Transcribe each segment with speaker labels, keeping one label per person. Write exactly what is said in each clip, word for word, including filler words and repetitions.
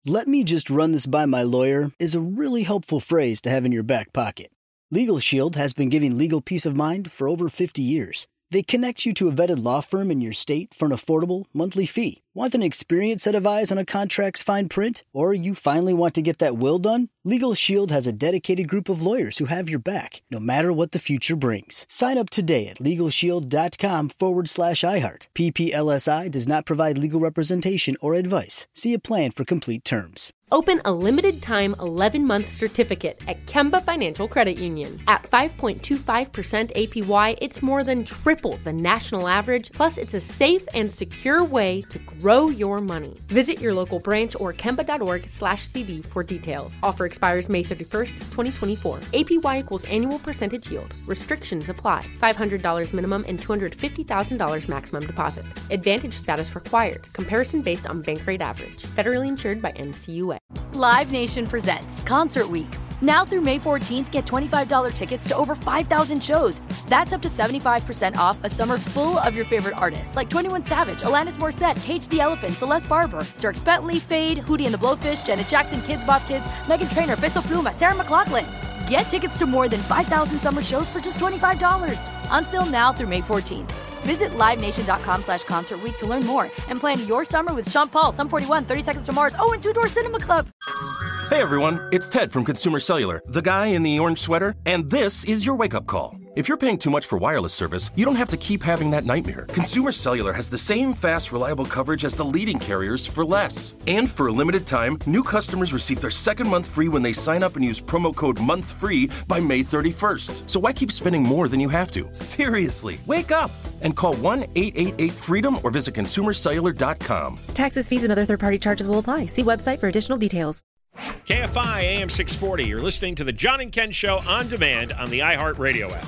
Speaker 1: "Let me just run this by my lawyer" is a really helpful phrase to have in your back pocket. Legal Shield has been giving legal peace of mind for over fifty years. They connect you to a vetted law firm in your state for an affordable monthly fee. Want an experienced set of eyes on a contract's fine print? Or you finally want to get that will done? Legal Shield has a dedicated group of lawyers who have your back, no matter what the future brings. Sign up today at LegalShield.com forward slash iHeart. P P L S I does not provide legal representation or advice. See a plan for complete terms.
Speaker 2: Open a limited-time eleven-month certificate at Kemba Financial Credit Union. At five point two five percent A P Y, it's more than triple the national average, plus it's a safe and secure way to grow your money. Visit your local branch or kemba.org slash CD for details. Offer expires May thirty-first, twenty twenty-four. A P Y equals annual percentage yield. Restrictions apply. five hundred dollars minimum and two hundred fifty thousand dollars maximum deposit. Advantage status required. Comparison based on bank rate average. Federally insured by N C U A.
Speaker 3: Live Nation presents Concert Week. Now through May fourteenth, get twenty-five dollars tickets to over five thousand shows. That's up to seventy-five percent off a summer full of your favorite artists like twenty-one Savage, Alanis Morissette, Cage the Elephant, Celeste Barber, Dierks Bentley, Fade, Hootie and the Blowfish, Janet Jackson, Kids Bop Kids, Meghan Trainor, Peso Pluma, Sarah McLachlan. Get tickets to more than five thousand summer shows for just twenty-five dollars. Until now through May fourteenth. Visit livenation.com slash concert week to learn more and plan your summer with Sean Paul, Sum forty-one, thirty Seconds to Mars, oh, and Two Door Cinema Club.
Speaker 4: Hey everyone, it's Ted from Consumer Cellular, the guy in the orange sweater, and this is your wake-up call. If you're paying too much for wireless service, you don't have to keep having that nightmare. Consumer Cellular has the same fast, reliable coverage as the leading carriers for less. And for a limited time, new customers receive their second month free when they sign up and use promo code MONTHFREE by May thirty-first. So why keep spending more than you have to? Seriously, wake up and call one eight eight eight FREEDOM or visit consumer cellular dot com.
Speaker 5: Taxes, fees, and other third-party charges will apply. See website for additional details.
Speaker 6: K F I A M six forty. You're listening to the John and Ken Show on demand on the iHeartRadio app.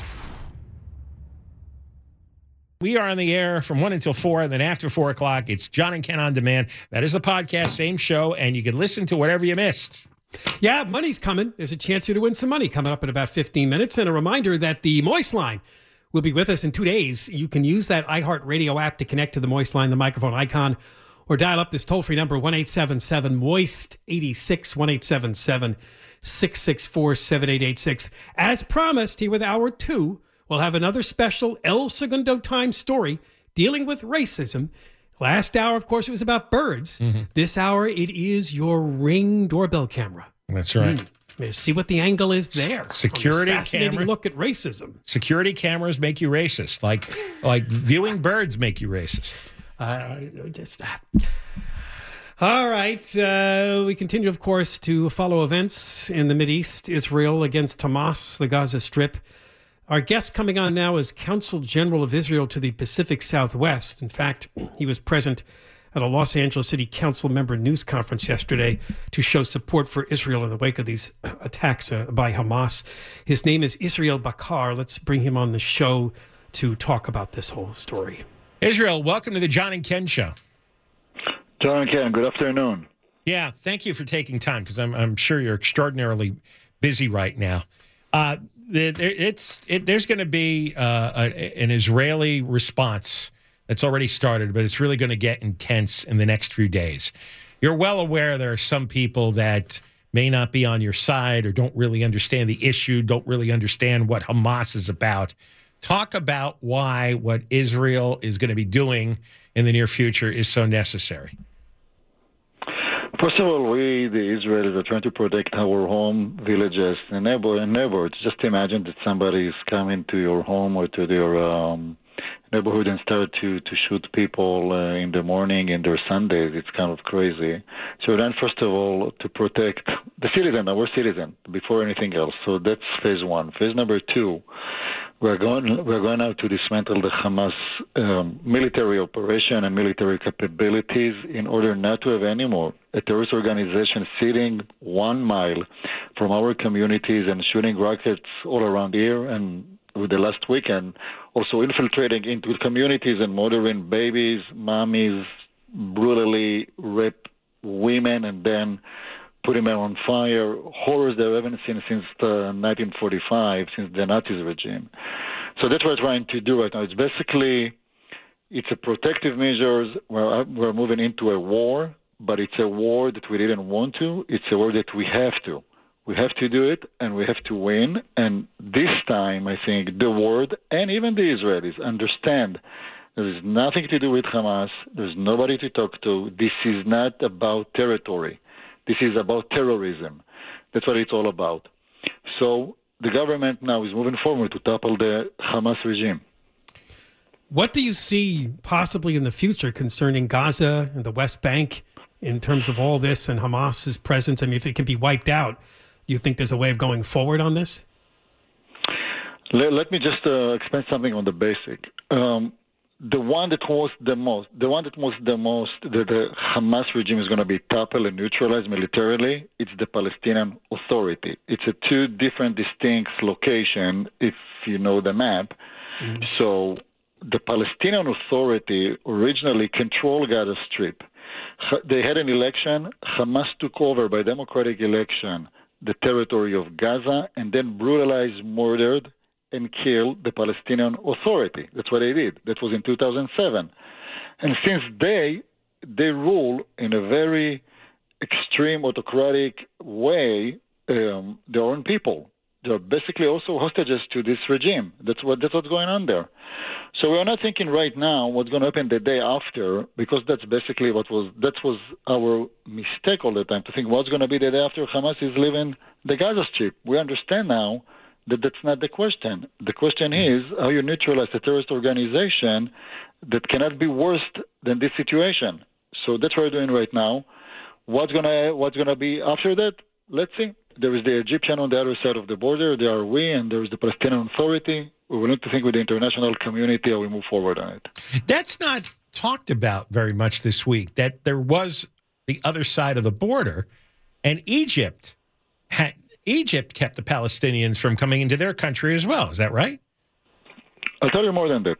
Speaker 6: We are on the air from one until four, and then after four o'clock, it's John and Ken on demand. That is the podcast, same show, and you can listen to whatever you missed.
Speaker 7: Yeah, money's coming. There's a chance here to win some money coming up in about fifteen minutes. And a reminder that the Moist Line will be with us in two days. You can use that iHeartRadio app to connect to the Moist Line, the microphone icon, or dial up this toll-free number, one eight seven seven, moist eighty-six, one eight seven seven, six six four, seven eight eight six. As promised, here with Hour two, we'll have another special El Segundo Time story dealing with racism. Last hour, of course, it was about birds. Mm-hmm. This hour, it is your Ring doorbell camera.
Speaker 6: That's right.
Speaker 7: Mm. Let's see what the angle is there.
Speaker 6: Security
Speaker 7: fascinating
Speaker 6: camera.
Speaker 7: Look at racism.
Speaker 6: Security cameras make you racist, like like viewing birds make you racist.
Speaker 7: Uh, just that. All right. Uh, we continue, of course, to follow events in the Mideast. Israel against Hamas, the Gaza Strip. Our guest coming on now is Consul General of Israel to the Pacific Southwest. In fact, he was present at a Los Angeles City Council member news conference yesterday to show support for Israel in the wake of these attacks uh, by Hamas. His name is Israel Bakar. Let's bring him on the show to talk about this whole story.
Speaker 6: Israel, welcome to the John and Ken Show.
Speaker 8: John and Ken, good afternoon.
Speaker 6: Yeah, thank you for taking time, because I'm, I'm sure you're extraordinarily busy right now. Uh, it's it, There's going to be uh, a, an Israeli response that's already started, but it's really going to get intense in the next few days. You're well aware there are some people that may not be on your side or don't really understand the issue, don't really understand what Hamas is about. Talk about why what Israel is going to be doing in the near future is so necessary.
Speaker 8: First of all, we, the Israelis, are trying to protect our home, villages, and neighbor and neighbors. Just imagine that somebody is coming to your home or to your um, neighborhood and start to, to shoot people uh, in the morning and their Sundays. It's kind of crazy. So then, first of all, to protect the citizen, our citizen, before anything else. So that's phase one. Phase number two, we're going we're going out to dismantle the Hamas um, military operation and military capabilities in order not to have any more a terrorist organization sitting one mile from our communities and shooting rockets all around here, and with the last weekend also infiltrating into communities and murdering babies, mommies, brutally rape women, and then putting them on fire, horrors that we haven't seen since uh, nineteen forty-five, since the Nazi regime. So that's what we're trying to do right now. It's basically, it's a protective measures. We're, we're moving into a war but it's a war that we didn't want to. It's a war that we have to. We have to do it, and we have to win. And this time, I think the world and even the Israelis understand there is nothing to do with Hamas. There's nobody to talk to. This is not about territory. This is about terrorism. That's what it's all about. So the government now is moving forward to topple the Hamas regime.
Speaker 7: What do you see possibly in the future concerning Gaza and the West Bank in terms of all this and Hamas's presence? I mean, if it can be wiped out, do you think there's a way of going forward on this?
Speaker 8: Let, let me just uh, explain something on the basic. Um, the one that was the most, the one that was the most, that the Hamas regime is going to be toppled and neutralized militarily, it's the Palestinian Authority. It's a two different distinct location, if you know the map. Mm-hmm. So the Palestinian Authority originally controlled Gaza Strip. They had an election. Hamas took over by democratic election the territory of Gaza and then brutalized, murdered, and killed the Palestinian Authority. That's what they did. That was in two thousand seven. And since they, they rule in a very extreme autocratic way um, their own people. They're basically also hostages to this regime. That's what that's what's going on there. So we're not thinking right now what's going to happen the day after, because that's basically what was that was our mistake all the time, to think what's going to be the day after Hamas is leaving the Gaza Strip. We understand now that that's not the question. The question is how you neutralize a terrorist organization that cannot be worse than this situation. So that's what we're doing right now. What's gonna what's gonna be after that? Let's see. There is the Egyptian on the other side of the border. There are we, and there is the Palestinian Authority. We will need to think with the international community how we move forward on it.
Speaker 6: That's not talked about very much this week, that there was the other side of the border, and Egypt had Egypt kept the Palestinians from coming into their country as well. Is that right?
Speaker 8: I'll tell you more than that.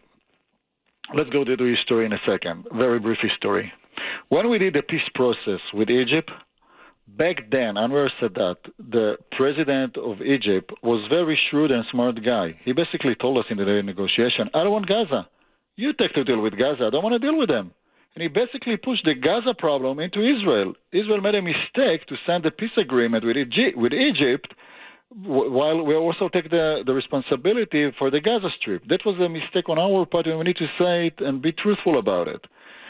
Speaker 8: Let's go to the history in a second. Very brief history. When we did the peace process with Egypt, back then, Anwar Sadat, the president of Egypt, was very shrewd and smart guy. He basically told us in the negotiation, I don't want Gaza. You take to deal with Gaza. I don't want to deal with them. And he basically pushed the Gaza problem into Israel. Israel made a mistake to sign the peace agreement with Egypt, with Egypt while we also take the, the responsibility for the Gaza Strip. That was a mistake on our part, and we need to say it and be truthful about it.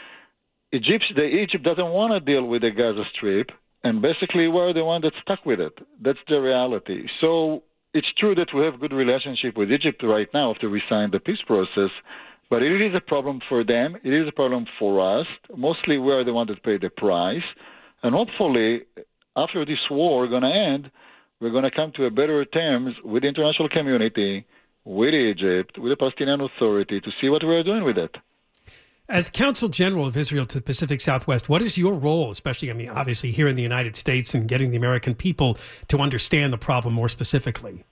Speaker 8: Egypt, the, Egypt doesn't want to deal with the Gaza Strip, and basically we're the one that's stuck with it. That's the reality. So it's true that we have good relationship with Egypt right now after we signed the peace process, but it is a problem for them. It is a problem for us. Mostly we are the one that pay the price. And hopefully, after this war going to end, we're going to come to a better terms with the international community, with Egypt, with the Palestinian Authority to see what we're doing with it.
Speaker 7: As Consul General of Israel to the Pacific Southwest, what is your role, especially, I mean, obviously here in the United States, and getting the American people to understand the problem more specifically?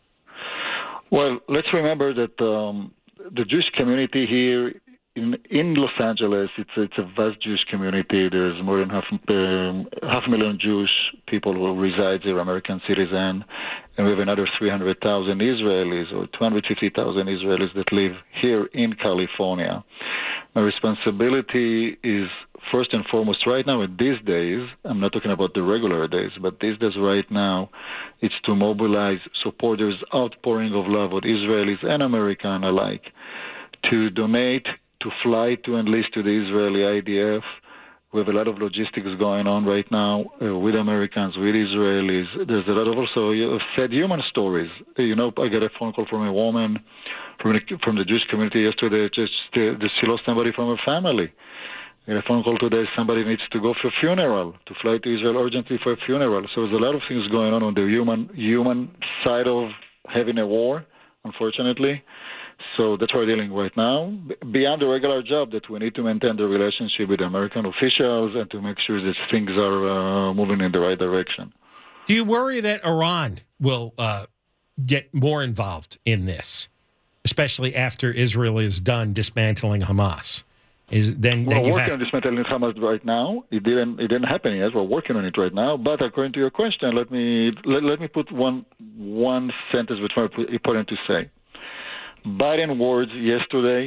Speaker 8: Well, let's remember that um, the Jewish community here in in Los Angeles, it's it's a vast Jewish community. There's more than half um, half a million Jewish people who reside here, American citizens, and we have another three hundred thousand Israelis or two hundred fifty thousand Israelis that live here in California. My responsibility is first and foremost right now in these days, I'm not talking about the regular days, but these days right now, it's to mobilize supporters, outpouring of love with Israelis and American alike, to donate, to fly, to enlist to the Israeli I D F. We have a lot of logistics going on right now uh, with Americans, with Israelis. There's a lot of also uh, sad human stories. You know, I got a phone call from a woman from the, from the Jewish community yesterday. Just uh, she lost somebody from her family. I got a phone call today. Somebody needs to go for a funeral, to fly to Israel urgently for a funeral. So there's a lot of things going on on the human human side of having a war, unfortunately. So that's what we're dealing right now. Beyond the regular job that we need to maintain the relationship with American officials and to make sure that things are uh, moving in the right direction.
Speaker 6: Do you worry that Iran will uh, get more involved in this, especially after Israel is done dismantling Hamas? Is then, then
Speaker 8: we're
Speaker 6: you
Speaker 8: working
Speaker 6: have...
Speaker 8: on dismantling Hamas right now. It didn't it didn't happen yet. We're working on it right now. But according to your question, let me let, let me put one one sentence which is important to say. Biden words yesterday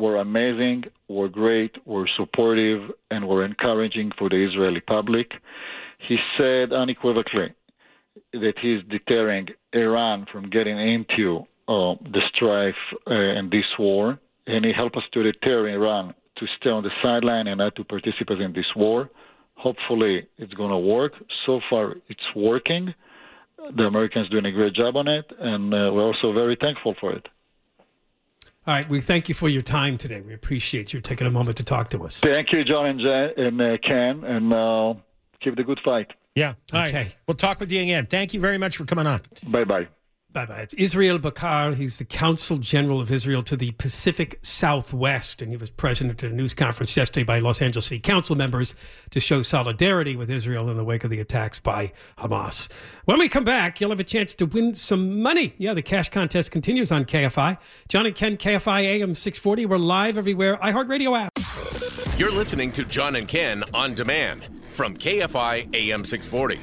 Speaker 8: were amazing, were great, were supportive, and were encouraging for the Israeli public. He said unequivocally that he's deterring Iran from getting into uh, the strife uh, and this war, and he helped us to deter Iran to stay on the sideline and not to participate in this war. Hopefully, it's going to work. So far, it's working. The Americans doing a great job on it, and uh, we're also very thankful for it.
Speaker 7: All right, we thank you for your time today. We appreciate you taking a moment to talk to us.
Speaker 8: Thank you, John and, Jen, and uh, Ken, and uh, keep the good fight.
Speaker 6: Yeah. All
Speaker 7: okay.
Speaker 6: Right. We'll talk with you again. Thank you very much for coming on.
Speaker 8: Bye-bye.
Speaker 7: Bye-bye. It's Israel Bakar. He's the Consul General of Israel to the Pacific Southwest, and he was present at a news conference yesterday by Los Angeles City Council members to show solidarity with Israel in the wake of the attacks by Hamas. When we come back, you'll have a chance to win some money. Yeah, the cash contest continues on K F I. John and Ken, K F I A M six forty. We're live everywhere. iHeartRadio app.
Speaker 9: You're listening to John and Ken on demand from K F I A M six forty.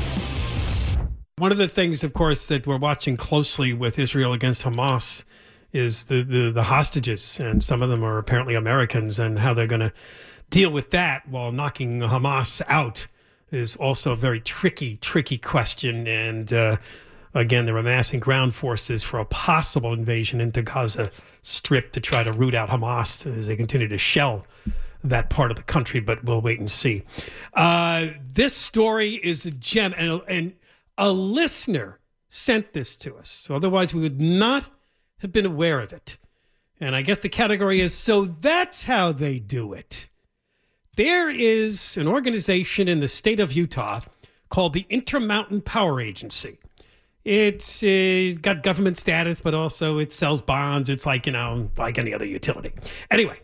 Speaker 7: One of the things, of course, that we're watching closely with Israel against Hamas is the, the, the hostages, and some of them are apparently Americans, and how they're going to deal with that while knocking Hamas out is also a very tricky, tricky question. And uh, again, they're amassing ground forces for a possible invasion into Gaza Strip to try to root out Hamas as they continue to shell that part of the country, but we'll wait and see. Uh, this story is a gem, and, and a listener sent this to us, so otherwise we would not have been aware of it. And I guess the category is, so that's how they do it. There is an organization in the state of Utah called the Intermountain Power Agency. It's uh, got government status, but also it sells bonds. It's like, you know, like any other utility. Anyway,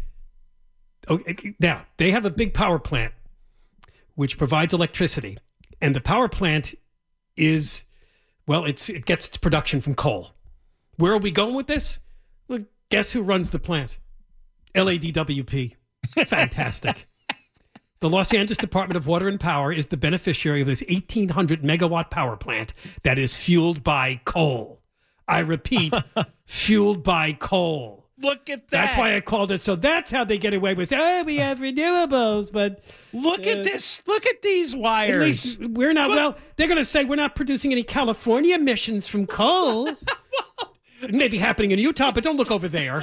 Speaker 7: okay, now they have a big power plant which provides electricity, and the power plant is, well, it's it gets its production from coal. Where are we going with this? Well, guess who runs the plant? L A D W P. Fantastic. The Los Angeles Department of Water and Power is the beneficiary of this eighteen hundred megawatt power plant that is fueled by coal. I repeat, fueled by coal.
Speaker 6: Look at that.
Speaker 7: That's why I called it. So that's how they get away with saying, oh, we have renewables, but
Speaker 6: look
Speaker 7: uh,
Speaker 6: at this. Look at these wires.
Speaker 7: At least we're not, well, they're going to say we're not producing any California emissions from coal. It may be happening in Utah, but don't look over there.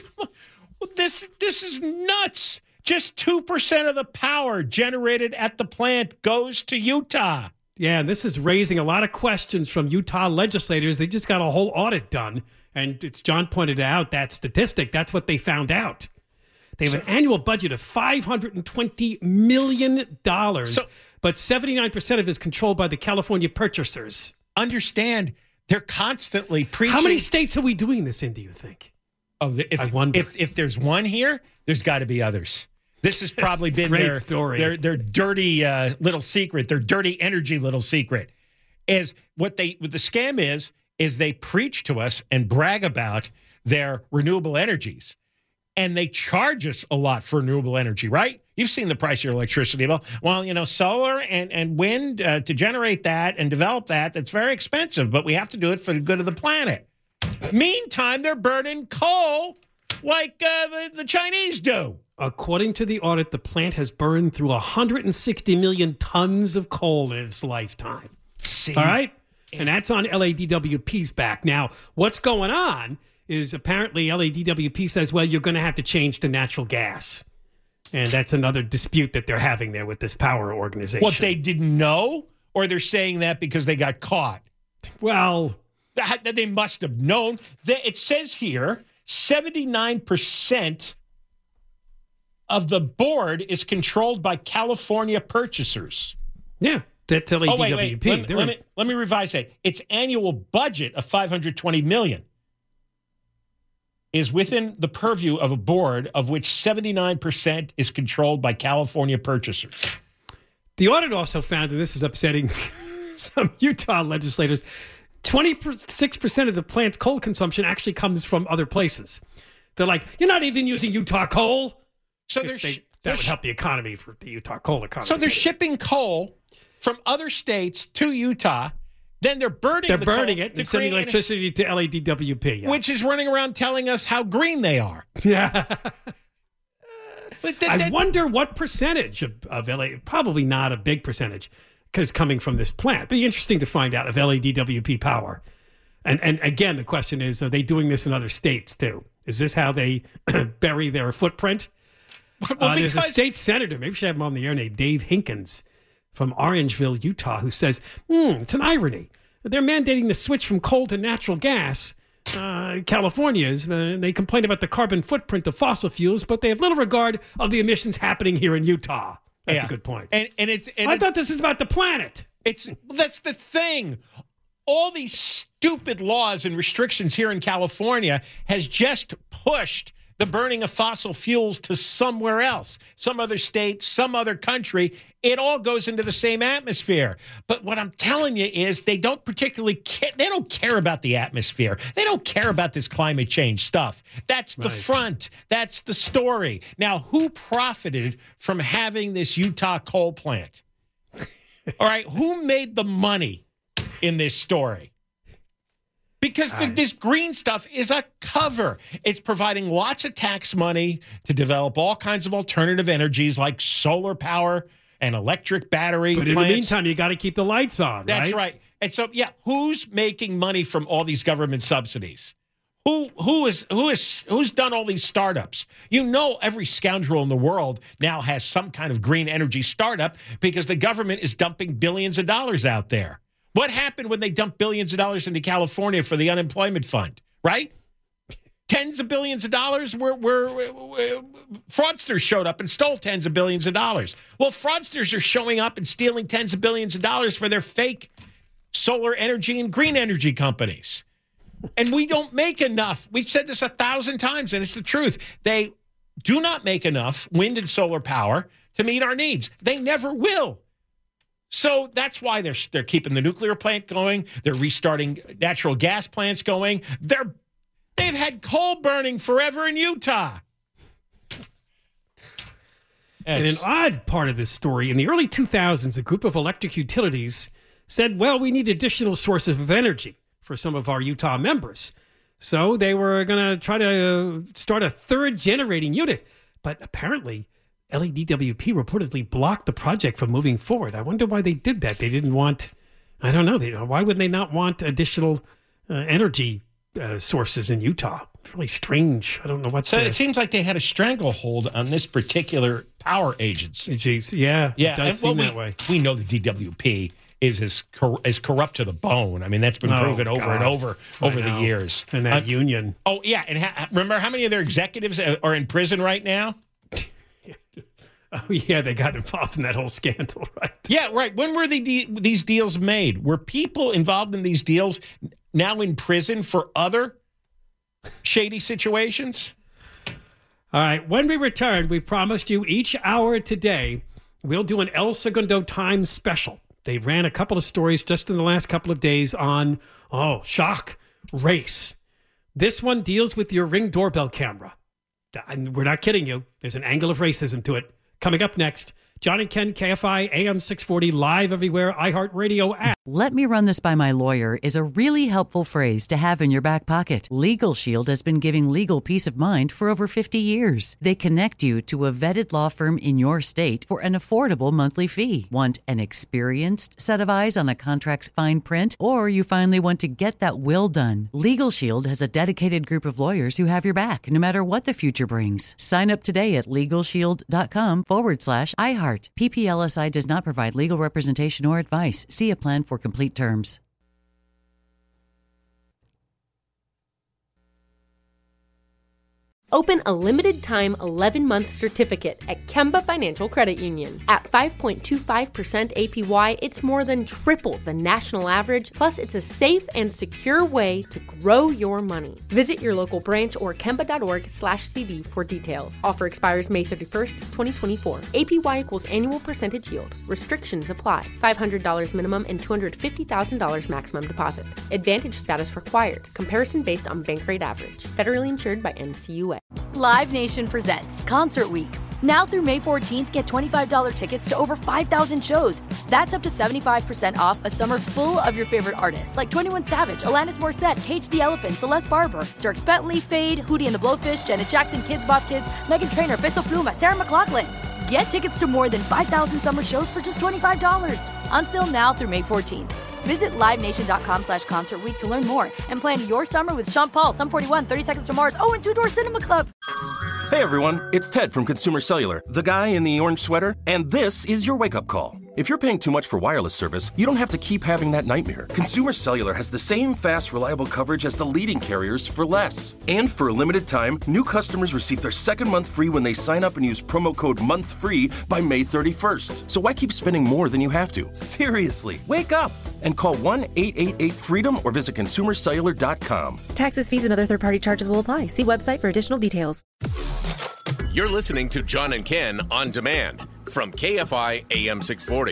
Speaker 6: Well, this this is nuts. Just two percent of the power generated at the plant goes to Utah.
Speaker 7: Yeah, and this is raising a lot of questions from Utah legislators. They just got a whole audit done. And it's John pointed out that statistic. That's what they found out. They have so, an annual budget of five hundred twenty million dollars, so, but seventy-nine percent of it is controlled by the California purchasers.
Speaker 6: Understand, they're constantly preaching.
Speaker 7: How many states are we doing this in, do you think?
Speaker 6: Oh, if, I wonder. If, if there's one here, there's got to be others. This has probably been
Speaker 7: great
Speaker 6: their,
Speaker 7: story.
Speaker 6: their their dirty uh, little secret, their dirty energy little secret. Is what they what the scam is is they preach to us and brag about their renewable energies, and they charge us a lot for renewable energy, right? You've seen the price of your electricity bill. Well, you know, solar and and wind uh, to generate that and develop that, that's very expensive, but we have to do it for the good of the planet. Meantime, they're burning coal like uh, the, the Chinese do.
Speaker 7: According to the audit, the plant has burned through one hundred sixty million tons of coal in its lifetime.
Speaker 6: See?
Speaker 7: All right? And that's on L A D W P's back. Now, what's going on is apparently L A D W P says, well, you're going to have to change to natural gas. And that's another dispute that they're having there with this power organization.
Speaker 6: What, they didn't know? Or they're saying that because they got caught?
Speaker 7: Well,
Speaker 6: that, that they must have known. It says here, seventy-nine percent of the board is controlled by California purchasers.
Speaker 7: Yeah, that's L A D W P.
Speaker 6: Oh, wait, wait. Let, me, let, me, let me revise that. Its annual budget of five hundred twenty million dollars is within the purview of a board of which seventy-nine percent is controlled by California purchasers.
Speaker 7: The audit also found, and this is upsetting some Utah legislators, twenty-six percent of the plant's coal consumption actually comes from other places. They're like, you're not even using Utah coal.
Speaker 6: So they're
Speaker 7: they,
Speaker 6: sh-
Speaker 7: that
Speaker 6: they're
Speaker 7: would help the economy for the Utah coal economy.
Speaker 6: So they're shipping coal from other states to Utah, Then they're burning
Speaker 7: They're
Speaker 6: the
Speaker 7: burning
Speaker 6: coal
Speaker 7: it
Speaker 6: to
Speaker 7: and sending
Speaker 6: create-
Speaker 7: electricity to L A D W P. Yeah.
Speaker 6: which is running around telling us how green they are.
Speaker 7: Yeah.
Speaker 6: But that-
Speaker 7: I
Speaker 6: that-
Speaker 7: wonder what percentage of, of L A, probably not a big percentage, because coming from this plant. Be interesting to find out of L A D W P power. And and again, the question is, are they doing this in other states too? Is this how they bury their footprint?
Speaker 6: Well,
Speaker 7: uh, there's a
Speaker 6: because-
Speaker 7: state senator, maybe we should have him on the air, named Dave Hinkins from Orangeville, Utah, who says, hmm, it's an irony. They're mandating the switch from coal to natural gas. Uh, California's, uh, they complain about the carbon footprint of fossil fuels, but they have little regard of the emissions happening here in Utah. That's
Speaker 6: Yeah.
Speaker 7: a good point.
Speaker 6: And and it's and
Speaker 7: I
Speaker 6: it's,
Speaker 7: thought this is about the planet.
Speaker 6: it's that's the thing. All these stupid laws and restrictions here in California has just pushed the burning of fossil fuels to somewhere else, some other state, some other country. It all goes into the same atmosphere. But what I'm telling you is they don't particularly care. They don't care about the atmosphere. They don't care about this climate change stuff. That's the
Speaker 7: Right.
Speaker 6: front. That's the story. Now, who profited from having this Utah coal plant? All right, who made the money in this story? Because the, this green stuff is a cover. It's providing lots of tax money to develop all kinds of alternative energies like solar power and electric battery
Speaker 7: But in
Speaker 6: plants.
Speaker 7: the meantime, you got to keep the lights on,
Speaker 6: That's
Speaker 7: right?
Speaker 6: right. And so, yeah, who's making money from all these government subsidies? Who who is who is who's done all these startups? You know, every scoundrel in the world now has some kind of green energy startup because the government is dumping billions of dollars out there. What happened when they dumped billions of dollars into California for the unemployment fund, right? Tens of billions of dollars were, were, were fraudsters showed up and stole tens of billions of dollars. Well, fraudsters are showing up and stealing tens of billions of dollars for their fake solar energy and green energy companies. And we don't make enough. We've said this a thousand times, and it's the truth. They do not make enough wind and solar power to meet our needs. They never will. So that's why they're they're keeping the nuclear plant going. They're restarting natural gas plants going. They're they've had coal burning forever in Utah.
Speaker 7: And an odd part of this story, in the early two thousands, a group of electric utilities said, well, we need additional sources of energy for some of our Utah members. So they were going to try to start a third generating unit. But apparently, L A D W P reportedly blocked the project from moving forward. I wonder why they did that. They didn't want, I don't know, they, why would they not want additional uh, energy uh, sources in Utah? It's really strange. I don't know what
Speaker 6: So
Speaker 7: the,
Speaker 6: it seems like they had a stranglehold on this particular power agency.
Speaker 7: Geez, yeah,
Speaker 6: Yeah,
Speaker 7: it does
Speaker 6: and,
Speaker 7: seem
Speaker 6: well,
Speaker 7: that
Speaker 6: we,
Speaker 7: way.
Speaker 6: We know the D W P is as cor- as corrupt to the bone. I mean, that's been
Speaker 7: Oh,
Speaker 6: proven over and
Speaker 7: God.
Speaker 6: over over
Speaker 7: I
Speaker 6: the
Speaker 7: know.
Speaker 6: years.
Speaker 7: And that
Speaker 6: Uh,
Speaker 7: union.
Speaker 6: Oh yeah, and ha- remember how many of their executives are in prison right now?
Speaker 7: Oh, yeah, they got involved in that whole scandal, right?
Speaker 6: Yeah, right. When were the de- these deals made? Were people involved in these deals now in prison for other shady situations?
Speaker 7: All right, when we return, we promised you each hour today, we'll do an El Segundo Times special. They ran a couple of stories just in the last couple of days on, oh, shock, race. This one deals with your Ring doorbell camera. And we're not kidding you. There's an angle of racism to it. Coming up next, John and Ken, K F I, A M six forty, live everywhere, iHeartRadio app.
Speaker 10: Let me run this by my lawyer is a really helpful phrase to have in your back pocket. Legal Shield has been giving legal peace of mind for over fifty years. They connect you to a vetted law firm in your state for an affordable monthly fee. Want an experienced set of eyes on a contract's fine print? Or you finally want to get that will done? Legal Shield has a dedicated group of lawyers who have your back, no matter what the future brings. Sign up today at LegalShield.com forward slash iHeart. P P L S I does not provide legal representation or advice. See a plan for complete terms.
Speaker 2: Open a limited-time eleven-month certificate at Kemba Financial Credit Union. At five point two five percent A P Y, it's more than triple the national average, plus it's a safe and secure way to grow your money. Visit your local branch or kemba.org slash CD for details. Offer expires May thirty-first, twenty twenty-four. A P Y equals annual percentage yield. Restrictions apply. five hundred dollars minimum and two hundred fifty thousand dollars maximum deposit. Advantage status required. Comparison based on bank rate average. Federally insured by N C U A.
Speaker 3: Live Nation presents Concert Week. Now through May fourteenth, get twenty-five dollars tickets to over five thousand shows. That's up to seventy-five percent off a summer full of your favorite artists like twenty-one Savage, Alanis Morissette, Cage the Elephant, Celeste Barber, Dierks Bentley, Fade, Hootie and the Blowfish, Janet Jackson, Kids Bop Kids, Meghan Trainor, Peso Pluma, Sarah McLachlan. Get tickets to more than five thousand summer shows for just twenty-five dollars. Until now through May fourteenth. Visit livenation.com slash concert week to learn more and plan your summer with Sean Paul, Sum forty-one, thirty Seconds to Mars, oh, and Two Door Cinema Club.
Speaker 4: Hey everyone, it's Ted from Consumer Cellular, the guy in the orange sweater, and this is your wake-up call. If you're paying too much for wireless service, you don't have to keep having that nightmare. Consumer Cellular has the same fast, reliable coverage as the leading carriers for less. And for a limited time, new customers receive their second month free when they sign up and use promo code MONTHFREE by May thirty-first. So why keep spending more than you have to? Seriously, wake up and call one eight eight eight FREEDOM or visit consumer cellular dot com.
Speaker 5: Taxes, fees, and other third-party charges will apply. See website for additional details.
Speaker 9: You're listening to John and Ken on demand from K F I A M six forty.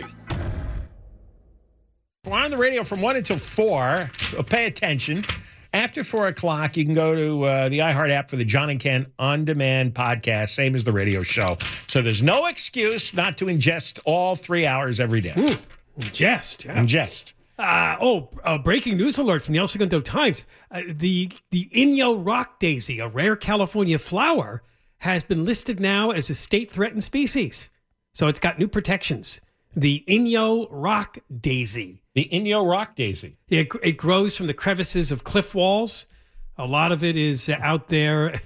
Speaker 6: We're on the radio from one until four. So pay attention. After four o'clock, you can go to uh, the iHeart app for the John and Ken On Demand podcast, same as the radio show. So there's no excuse not to ingest all three hours every day.
Speaker 7: Ooh, ingest. Yeah.
Speaker 6: Ingest.
Speaker 7: Uh, oh, uh, breaking news alert from the El Segundo Times. Uh, the, the Inyo rock daisy, a rare California flower, has been listed now as a state-threatened species. So it's got new protections. The Inyo rock daisy.
Speaker 6: The Inyo rock daisy.
Speaker 7: It, it grows from the crevices of cliff walls. A lot of it is out there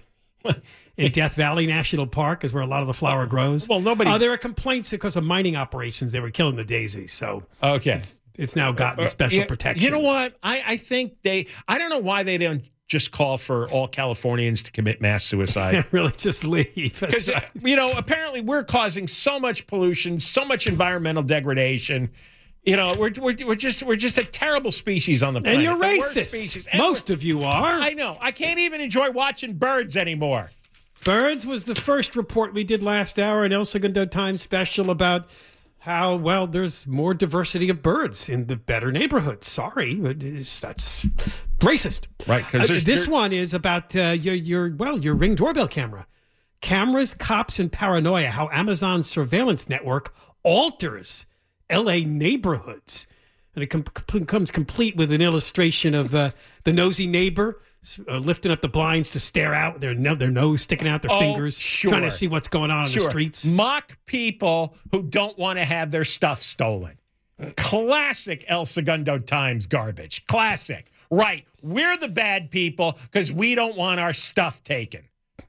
Speaker 7: in Death Valley National Park is where a lot of the flower grows.
Speaker 6: Well, nobody.
Speaker 7: Uh, there are complaints because of mining operations. They were killing the daisies. So
Speaker 6: okay,
Speaker 7: it's, it's now gotten special
Speaker 6: uh,
Speaker 7: protection.
Speaker 6: You know what? I, I think they, I don't know why they don't just call for all Californians to commit mass suicide.
Speaker 7: Really just leave.
Speaker 6: Because,
Speaker 7: right.
Speaker 6: you know, apparently we're causing so much pollution, so much environmental degradation. You know, we're, we're, we're just we're just a terrible species on the planet.
Speaker 7: And you're
Speaker 6: the worst
Speaker 7: racist.
Speaker 6: Species. And
Speaker 7: most of you are.
Speaker 6: I know. I can't even enjoy watching birds anymore.
Speaker 7: Birds was the first report we did last hour, an El Segundo Times special about how, well, there's more diversity of birds in the better neighborhoods. Sorry, but it's, that's racist.
Speaker 6: Right. Because
Speaker 7: uh, this one is about uh, your, your, well, your Ring doorbell camera. Cameras, cops, and paranoia, how Amazon's surveillance network alters L A neighborhoods. And it com- comes complete with an illustration of uh, the nosy neighbor uh, lifting up the blinds to stare out, their, no- their nose sticking out, their
Speaker 6: oh,
Speaker 7: fingers,
Speaker 6: sure.
Speaker 7: trying to see what's going on
Speaker 6: sure.
Speaker 7: in the streets.
Speaker 6: Mock people who don't want to have their stuff stolen. Classic El Segundo Times garbage. Classic. Right. We're the bad people because we don't want our stuff taken.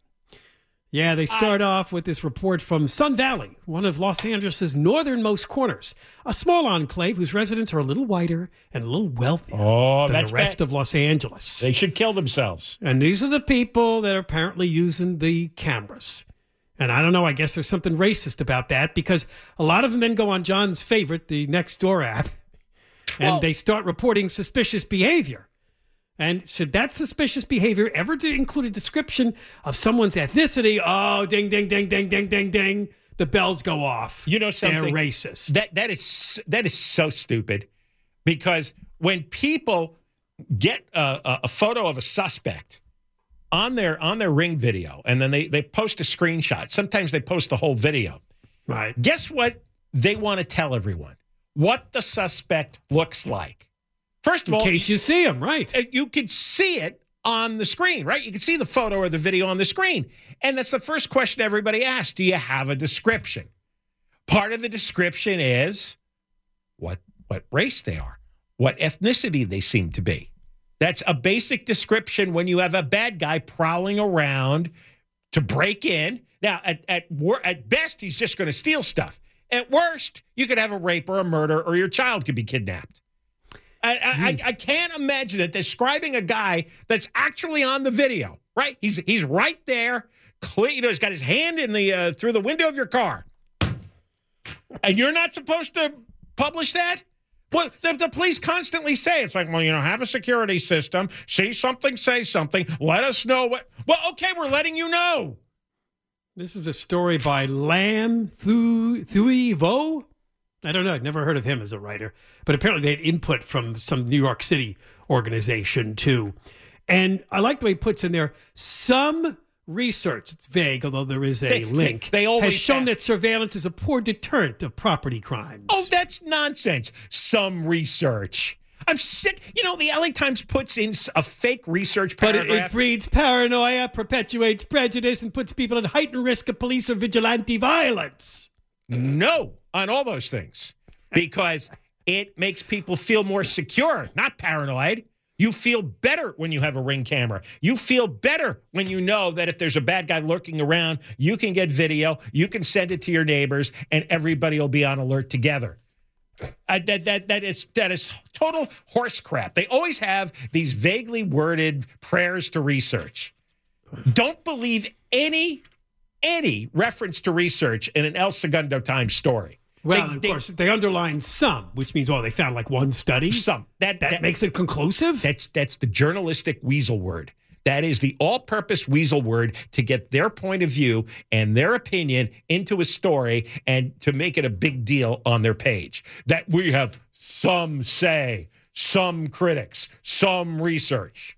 Speaker 7: Yeah, they start I, off with this report from Sun Valley, one of Los Angeles' northernmost corners, a small enclave whose residents are a little whiter and a little wealthier
Speaker 6: oh,
Speaker 7: than
Speaker 6: that's
Speaker 7: the rest
Speaker 6: bad.
Speaker 7: of Los Angeles.
Speaker 6: They should kill themselves.
Speaker 7: And these are the people that are apparently using the cameras. And I don't know, I guess there's something racist about that because a lot of them then go on John's favorite, the Nextdoor app, and well, they start reporting suspicious behavior. And should that suspicious behavior ever include a description of someone's ethnicity? Oh, ding, ding, ding, ding, ding, ding, ding. The bells go off.
Speaker 6: You know something?
Speaker 7: They're racist.
Speaker 6: That that is that is so stupid, because when people get a, a photo of a suspect on their on their Ring video, and then they they post a screenshot. Sometimes they post the whole video.
Speaker 7: Right.
Speaker 6: Guess what? They want to tell everyone what the suspect looks like. First of
Speaker 7: all,
Speaker 6: in
Speaker 7: case you see him, right?
Speaker 6: You could see it on the screen, right? You can see the photo or the video on the screen. And that's the first question everybody asks. Do you have a description? Part of the description is what what race they are, what ethnicity they seem to be. That's a basic description when you have a bad guy prowling around to break in. Now, at at, at best, he's just going to steal stuff. At worst, you could have a rape or a murder, or your child could be kidnapped. I, I, I can't imagine it describing a guy that's actually on the video, right? He's he's right there. You know, he's got his hand in the uh, through the window of your car, and you're not supposed to publish that. Well, the, the police constantly say it's like, well, you know, have a security system. See something, say something. Let us know what. Well, okay, we're letting you know.
Speaker 7: This is a story by Lam Thu Thuy Vo. I don't know. I'd never heard of him as a writer, but apparently they had input from some New York City organization too. And I like the way he puts in there, some research, it's vague, although there is a
Speaker 6: They-
Speaker 7: link,
Speaker 6: they- they always
Speaker 7: has shown
Speaker 6: have.
Speaker 7: that surveillance is a poor deterrent of property crimes.
Speaker 6: Oh, that's nonsense. Some research. I'm sick. You know, the L A Times puts in a fake research
Speaker 7: But it,
Speaker 6: paragraph.
Speaker 7: it breeds paranoia, perpetuates prejudice, and puts people at heightened risk of police or vigilante violence.
Speaker 6: No, on all those things, because it makes people feel more secure, not paranoid. You feel better when you have a Ring camera. You feel better when you know that if there's a bad guy lurking around, you can get video, you can send it to your neighbors, and everybody will be on alert together. I, that that that is that is total horse crap. They always have these vaguely worded prayers to research. Don't believe any any reference to research in an El Segundo Times story.
Speaker 7: Well,
Speaker 6: They-
Speaker 7: of
Speaker 6: they-
Speaker 7: course, they underline some, which means, oh, they found like one study.
Speaker 6: Some that
Speaker 7: That,
Speaker 6: that
Speaker 7: makes it conclusive?
Speaker 6: That's that's the journalistic weasel word. That is the all-purpose weasel word to get their point of view and their opinion into a story and to make it a big deal on their page. That we have some say, some critics, some research.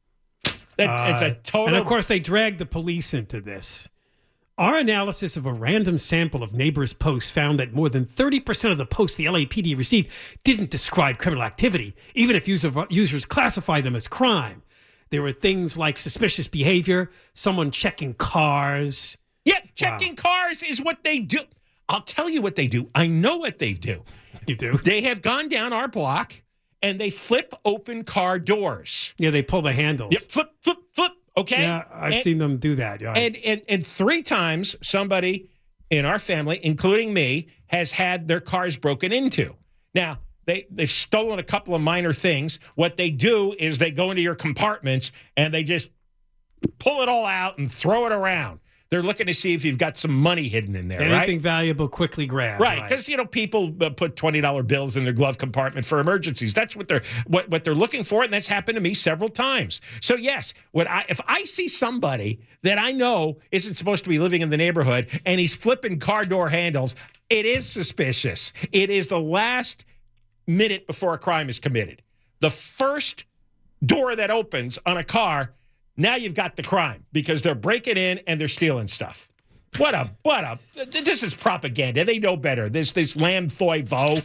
Speaker 6: That, it's a
Speaker 7: Uh,
Speaker 6: total.
Speaker 7: And of course, they dragged the police into this. Our analysis of a random sample of neighbors' posts found that more than thirty percent of the posts the L A P D received didn't describe criminal activity, even if user, users classify them as crime. There were things like suspicious behavior, someone checking cars.
Speaker 6: Yeah, checking cars is what they do. I'll tell you what they do. I know what they do.
Speaker 7: You do?
Speaker 6: They have gone down our block and they flip open car doors.
Speaker 7: Yeah, they pull the handles.
Speaker 6: Yep, flip, flip, flip. Okay.
Speaker 7: Yeah, I've
Speaker 6: and,
Speaker 7: seen them do that. Yeah.
Speaker 6: And, and and three times somebody in our family, including me, has had their cars broken into. Now, they, they've stolen a couple of minor things. What they do is they go into your compartments and they just pull it all out and throw it around. They're looking to see if you've got some money hidden in there,
Speaker 7: Anything
Speaker 6: right?
Speaker 7: valuable, quickly grabbed.
Speaker 6: Right, because you know people uh, put twenty dollar bills in their glove compartment for emergencies. That's what they're what, what they're looking for, and that's happened to me several times. So yes, what I if I see somebody that I know isn't supposed to be living in the neighborhood and he's flipping car door handles, it is suspicious. It is the last minute before a crime is committed. The first door that opens on a car. Now you've got the crime because they're breaking in and they're stealing stuff. What a, what a, this is propaganda. They know better. This, this Lam Thoy Vo,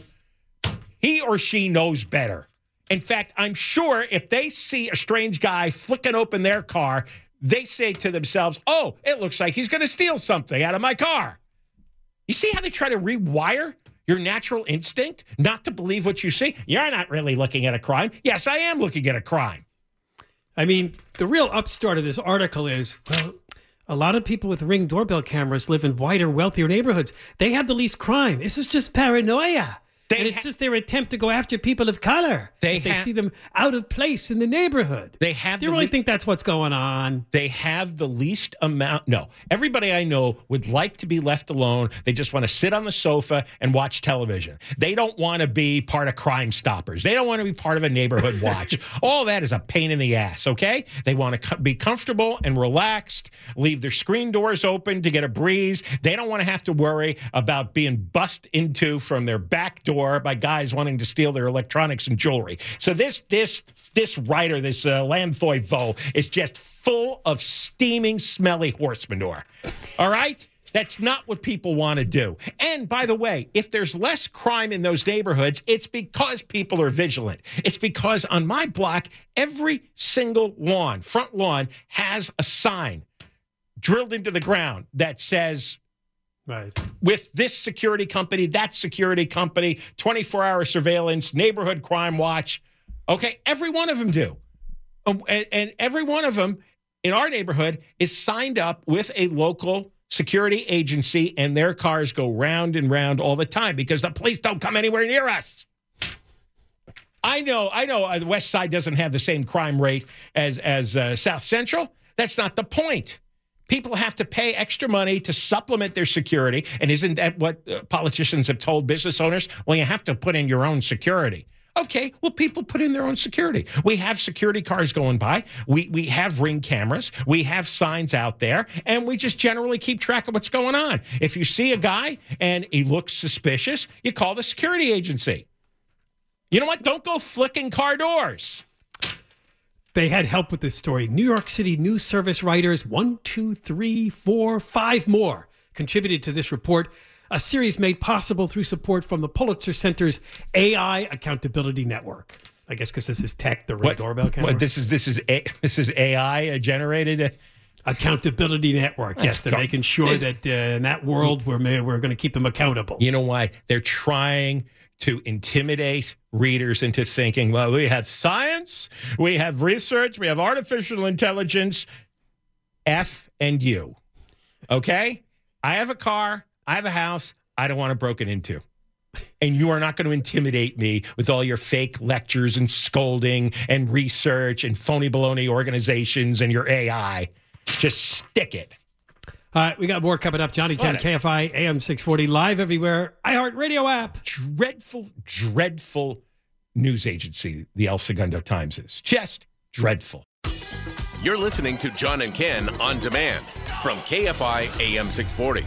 Speaker 6: he or she knows better. In fact, I'm sure if they see a strange guy flicking open their car, they say to themselves, oh, it looks like he's going to steal something out of my car. You see how they try to rewire your natural instinct not to believe what you see? You're not really looking at a crime. Yes, I am looking at a crime.
Speaker 7: I mean, the real upstart of this article is, well, a lot of people with Ring doorbell cameras live in whiter, wealthier neighborhoods. They have the least crime. This is just paranoia.
Speaker 6: They
Speaker 7: and it's
Speaker 6: ha-
Speaker 7: just their attempt to go after people of color.
Speaker 6: They
Speaker 7: if they
Speaker 6: ha-
Speaker 7: see them out of place in the neighborhood.
Speaker 6: They have
Speaker 7: Do
Speaker 6: the
Speaker 7: you really
Speaker 6: le-
Speaker 7: think that's what's going on?
Speaker 6: They have the least amount. No, everybody I know would like to be left alone. They just want to sit on the sofa and watch television. They don't want to be part of Crime Stoppers. They don't want to be part of a neighborhood watch. All that is a pain in the ass, okay? They want to co- be comfortable and relaxed, leave their screen doors open to get a breeze. They don't want to have to worry about being bust into from their back door by guys wanting to steal their electronics and jewelry. So this this this writer, this uh, Lam Thoy Vo, is just full of steaming, smelly horse manure. All right? That's not what people want to do. And by the way, if there's less crime in those neighborhoods, it's because people are vigilant. It's because on my block, every single lawn, front lawn, has a sign drilled into the ground that says,
Speaker 7: Right.
Speaker 6: with this security company, that security company, twenty-four hour surveillance, neighborhood crime watch. Okay, every one of them do. Um, and, and every one of them in our neighborhood is signed up with a local security agency, and their cars go round and round all the time because the police don't come anywhere near us. I know, I know uh, the West Side doesn't have the same crime rate as, as uh, South Central. That's not the point. People have to pay extra money to supplement their security. And isn't that what uh, politicians have told business owners? Well, you have to put in your own security. Okay, well, people put in their own security. We have security cars going by. We we have Ring cameras. We have signs out there. And we just generally keep track of what's going on. If you see a guy and he looks suspicious, you call the security agency. You know what? Don't go flicking car doors.
Speaker 7: They had help with this story. New York City News Service writers, one, two, three, four, five more contributed to this report, a series made possible through support from the Pulitzer Center's A I Accountability Network. I guess because this is tech, the Ring
Speaker 6: What,
Speaker 7: doorbell camera.
Speaker 6: what, this is this is a, this is A I generated.
Speaker 7: Accountability Network. Yes, they're making sure that uh, in that world we're we're going to keep them accountable.
Speaker 6: You know why? They're trying to intimidate readers into thinking, well, we have science, we have research, we have artificial intelligence, F and you. Okay? I have a car, I have a house, I don't want it broken into. And you are not going to intimidate me with all your fake lectures and scolding and research and phony baloney organizations and your A I. Just stick it.
Speaker 7: All right, we got more coming up. Johnny Ken, K F I, A M six forty, live everywhere. iHeartRadio app.
Speaker 6: Dreadful, dreadful news agency, the El Segundo Times is. Just dreadful.
Speaker 9: You're listening to John and Ken on demand from K F I, A M six forty.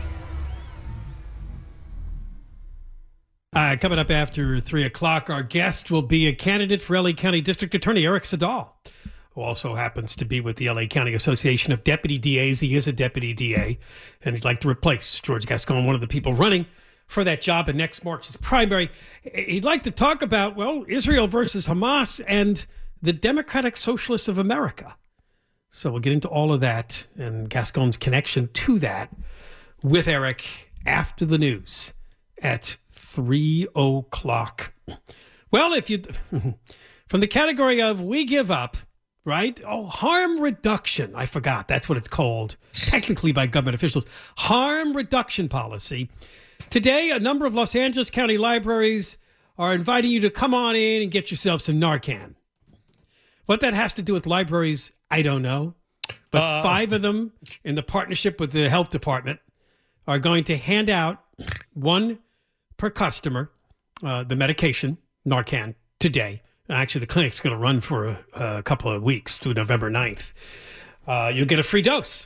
Speaker 7: Uh, coming up after three o'clock, our guest will be a candidate for L A County District Attorney Eric Sedal, who also happens to be with the L A County Association of Deputy D As. He is a deputy D A, and he'd like to replace George Gascon, one of the people running for that job in next March's primary. He'd like to talk about, well, Israel versus Hamas and the Democratic Socialists of America. So we'll get into all of that and Gascon's connection to that with Eric after the news at three o'clock. Well, if you, from the category of we give up, right? Oh, harm reduction. I forgot. That's what it's called, technically by government officials. Harm reduction policy. Today, a number of Los Angeles County libraries are inviting you to come on in and get yourself some Narcan. What that has to do with libraries, I don't know. But uh, five of them, in the partnership with the health department, are going to hand out one per customer, uh, the medication, Narcan, today. Actually, the clinic's going to run for a, a couple of weeks to November ninth. Uh, you'll get a free dose.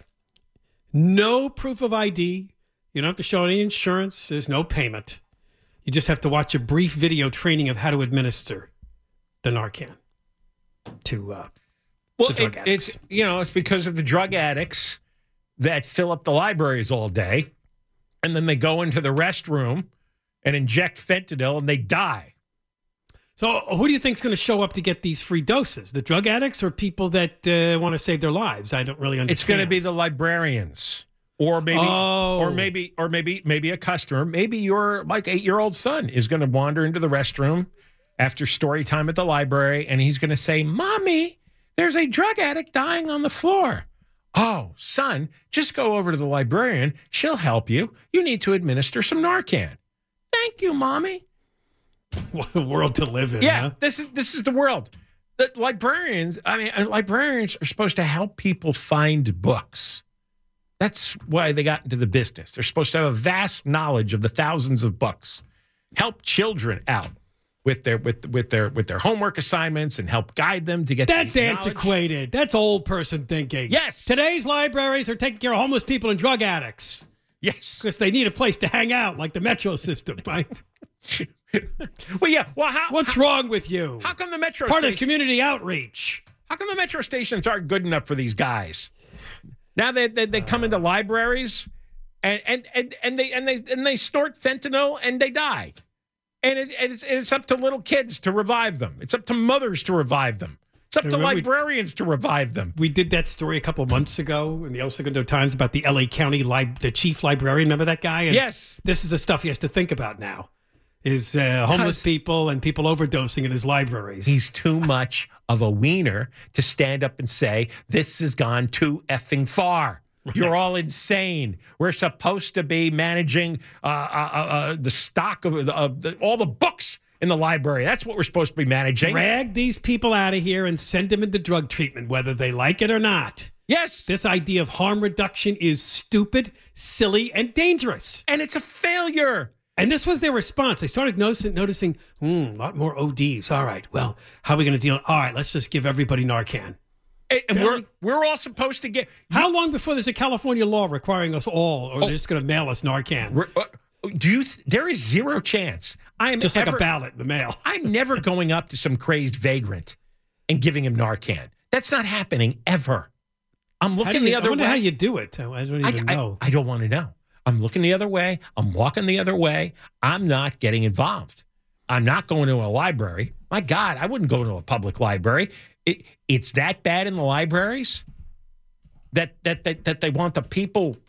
Speaker 7: No proof of I D. You don't have to show any insurance. There's no payment. You just have to watch a brief video training of how to administer the Narcan to uh,
Speaker 6: well,
Speaker 7: the drug
Speaker 6: it,
Speaker 7: addicts.
Speaker 6: It's, you know, it's because of the drug addicts that fill up the libraries all day, and then they go into the restroom and inject fentanyl, and they die.
Speaker 7: So who do you think is going to show up to get these free doses? The drug addicts or people that uh, want to save their lives? I don't really understand.
Speaker 6: It's going to be the librarians, or maybe,
Speaker 7: oh.
Speaker 6: or maybe, or maybe, maybe a customer. Maybe your like eight-year-old son is going to wander into the restroom after story time at the library, and he's going to say, "Mommy, there's a drug addict dying on the floor." "Oh, son, just go over to the librarian. She'll help you. You need to administer some Narcan." "Thank you, Mommy."
Speaker 7: What a world to live in.
Speaker 6: Yeah,
Speaker 7: huh?
Speaker 6: this is this is the world. The librarians, I mean, librarians are supposed to help people find books. That's why they got into the business. They're supposed to have a vast knowledge of the thousands of books, help children out with their with with their with their homework assignments, and help guide them to get.
Speaker 7: That's antiquated. That's old person thinking.
Speaker 6: Yes.
Speaker 7: Today's libraries are taking care of homeless people and drug addicts.
Speaker 6: Yes.
Speaker 7: Because they need a place to hang out, like the metro system, right?
Speaker 6: Well, yeah. Well, how?
Speaker 7: What's
Speaker 6: how,
Speaker 7: wrong with you?
Speaker 6: How come the metro
Speaker 7: part
Speaker 6: station,
Speaker 7: of community outreach?
Speaker 6: How come the metro stations aren't good enough for these guys? Now they they, they come into libraries, and and, and and they and they and they snort fentanyl and they die, and it, it's it's up to little kids to revive them. It's up to mothers to revive them. It's up to librarians to revive them.
Speaker 7: We did that story a couple of months ago in the El Segundo Times about the L A County lib- the chief librarian. Remember that guy? And
Speaker 6: yes.
Speaker 7: This is the stuff he has to think about now. Is uh, homeless people and people overdosing in his libraries.
Speaker 6: He's too much of a wiener to stand up and say, this has gone too effing far. Right. You're all insane. We're supposed to be managing uh, uh, uh, the stock of uh, the, all the books in the library. That's what we're supposed to be managing.
Speaker 7: Drag these people out of here and send them into drug treatment, whether they like it or not.
Speaker 6: Yes.
Speaker 7: This idea of harm reduction is stupid, silly, and dangerous.
Speaker 6: And it's a failure.
Speaker 7: And this was their response. They started noticing, noticing hmm, a lot more O Ds. All right, well, how are we going to deal? All right, let's just give everybody Narcan.
Speaker 6: And, and we're we're all supposed to get...
Speaker 7: How long before there's a California law requiring us all, or oh, they're just going to mail us Narcan?
Speaker 6: We're, uh, do you? Th- there is zero chance. I am
Speaker 7: just
Speaker 6: ever,
Speaker 7: like a ballot in the mail.
Speaker 6: I'm never going up to some crazed vagrant and giving him Narcan. That's not happening ever. I'm
Speaker 7: How do
Speaker 6: looking
Speaker 7: you-
Speaker 6: the other
Speaker 7: I wonder
Speaker 6: way.
Speaker 7: how you do it. I don't even
Speaker 6: I,
Speaker 7: know.
Speaker 6: I, I don't want to know. I'm looking the other way. I'm walking the other way. I'm not getting involved. I'm not going to a library. My God, I wouldn't go to a public library. It, it's that bad in the libraries that that that, that they want the people,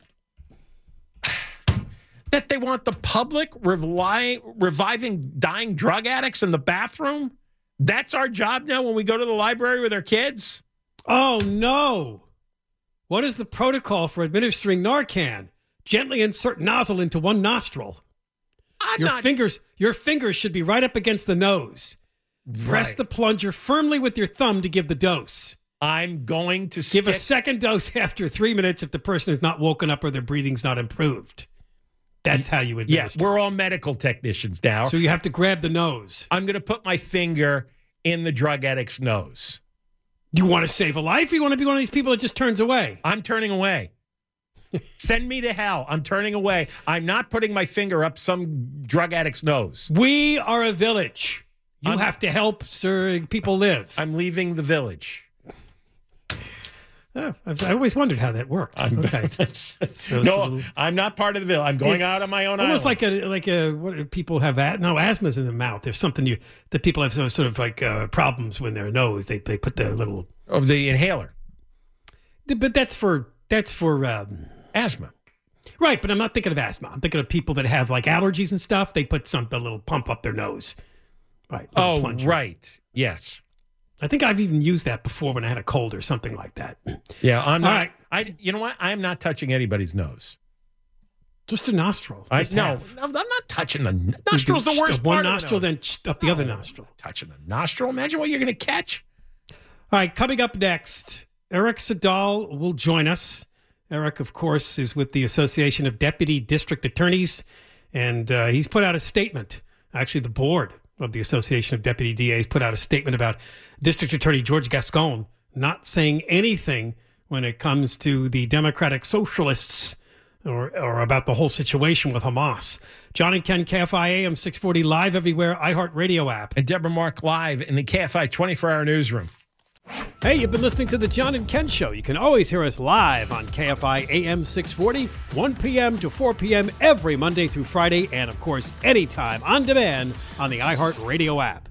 Speaker 6: that they want the public revi- reviving dying drug addicts in the bathroom. That's our job now when we go to the library with our kids.
Speaker 7: Oh, no. What is the protocol for administering Narcan? Gently insert nozzle into one nostril.
Speaker 6: I'm
Speaker 7: your
Speaker 6: not-
Speaker 7: fingers, your fingers should be right up against the nose. Press
Speaker 6: Right.
Speaker 7: the plunger firmly with your thumb to give the dose.
Speaker 6: I'm going to
Speaker 7: Give a
Speaker 6: stick-
Speaker 7: second dose after three minutes if the person is not woken up or their breathing's not improved. That's how you administer.
Speaker 6: Yes, we're all medical technicians now.
Speaker 7: So you have to grab the nose.
Speaker 6: I'm going to put my finger in the drug addict's nose.
Speaker 7: Do you want to save a life or you want to be one of these people that just turns away?
Speaker 6: I'm turning away. Send me to hell. I'm turning away. I'm not putting my finger up some drug addict's nose.
Speaker 7: We are a village. You
Speaker 6: I'm-
Speaker 7: have to help sir, people live.
Speaker 6: I'm leaving the village.
Speaker 7: Oh, I've- I always wondered how that worked.
Speaker 6: I'm,
Speaker 7: Okay. So it's a
Speaker 6: no,
Speaker 7: little-
Speaker 6: I'm not part of the village. I'm going
Speaker 7: It's
Speaker 6: out on my own
Speaker 7: almost
Speaker 6: island.
Speaker 7: like a like a what people have a, no asthma's in the mouth. There's something you that people have sort of like uh, problems with their nose. They they put their little
Speaker 6: of the inhaler.
Speaker 7: But that's for that's for um,
Speaker 6: asthma,
Speaker 7: right? But I'm not thinking of asthma. I'm thinking of people that have like allergies and stuff. They put some a little pump up their nose, right? little
Speaker 6: Oh,
Speaker 7: plunger.
Speaker 6: right. Yes.
Speaker 7: I think I've even used that before when I had a cold or something like that.
Speaker 6: Yeah, I'm not.
Speaker 7: All right.
Speaker 6: I. You know what? I'm not touching anybody's nose.
Speaker 7: Just a nostril.
Speaker 6: I
Speaker 7: Just
Speaker 6: no,
Speaker 7: half.
Speaker 6: no, I'm not touching the nostrils. The
Speaker 7: Just
Speaker 6: worst
Speaker 7: one
Speaker 6: part of the
Speaker 7: nostril,
Speaker 6: nose.
Speaker 7: then up the other nostril.
Speaker 6: Touching the nostril. Imagine what you're going to catch.
Speaker 7: All right, coming up next, Eric Sadal will join us. Eric, of course, is with the Association of Deputy District Attorneys, and uh, he's put out a statement. Actually, the board of the Association of Deputy D As put out a statement about District Attorney George Gascon not saying anything when it comes to the Democratic Socialists or, or about the whole situation with Hamas. John and Ken, K F I A M six forty, live everywhere, iHeartRadio app.
Speaker 6: And Deborah Mark live in the K F I twenty-four hour newsroom.
Speaker 7: Hey, you've been listening to the John and Ken Show. You can always hear us live on K F I A M six forty, one p.m. to four p.m. every Monday through Friday, and of course, anytime on demand on the iHeartRadio app.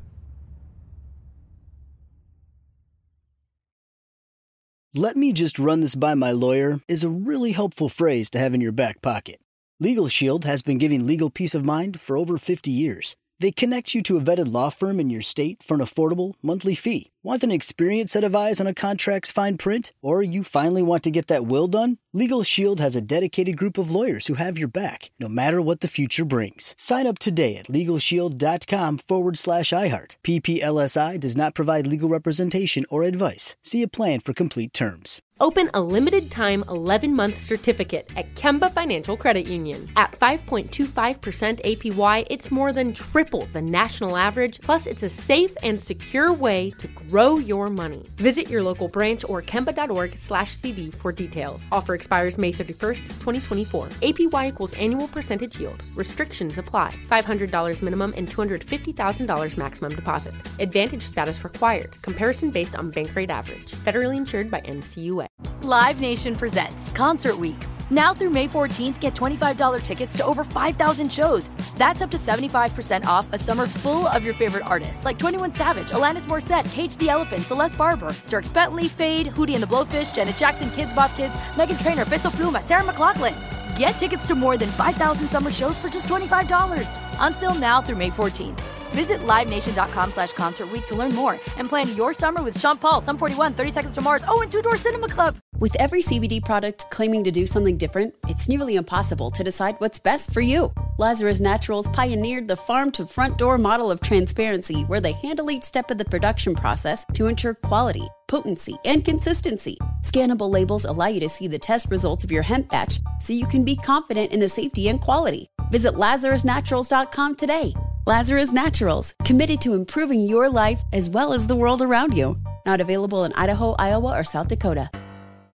Speaker 1: "Let me just run this by my lawyer" is a really helpful phrase to have in your back pocket. Legal Shield has been giving legal peace of mind for over fifty years. They connect you to a vetted law firm in your state for an affordable monthly fee. Want an experienced set of eyes on a contract's fine print? Or you finally want to get that will done? Legal Shield has a dedicated group of lawyers who have your back, no matter what the future brings. Sign up today at LegalShield.com forward slash iHeart. P P L S I does not provide legal representation or advice. See a plan for complete terms.
Speaker 2: Open a limited-time eleven-month certificate at Kemba Financial Credit Union. At five point two five percent A P Y, it's more than triple the national average, plus it's a safe and secure way to grow your money. Visit your local branch or kemba.org slash CD for details. Offer expires May thirty-first, twenty twenty-four. A P Y equals annual percentage yield. Restrictions apply. five hundred dollars minimum and two hundred fifty thousand dollars maximum deposit. Advantage status required. Comparison based on bank rate average. Federally insured by N C U A.
Speaker 3: Live Nation presents Concert Week. Now through May fourteenth, get twenty-five dollars tickets to over five thousand shows. That's up to seventy-five percent off a summer full of your favorite artists like twenty-one Savage, Alanis Morissette, Cage the Elephant, Celeste Barber, Dierks Bentley, Fade, Hootie and the Blowfish, Janet Jackson, Kids Bop Kids, Meghan Trainor, Peso Pluma, Sarah McLachlan. Get tickets to more than five thousand summer shows for just twenty-five dollars. Until now through May fourteenth. Visit livenation.com slash concert week to learn more and plan your summer with Sean Paul, Sum forty-one, thirty Seconds to Mars, oh, and Two Door Cinema Club.
Speaker 11: With every C B D product claiming to do something different, it's nearly impossible to decide what's best for you. Lazarus Naturals pioneered the farm-to-front-door model of transparency, where they handle each step of the production process to ensure quality, potency, and consistency. Scannable labels allow you to see the test results of your hemp batch, so you can be confident in the safety and quality. Visit lazarus naturals dot com today. Lazarus Naturals, committed to improving your life as well as the world around you. Not available in Idaho, Iowa, or South Dakota.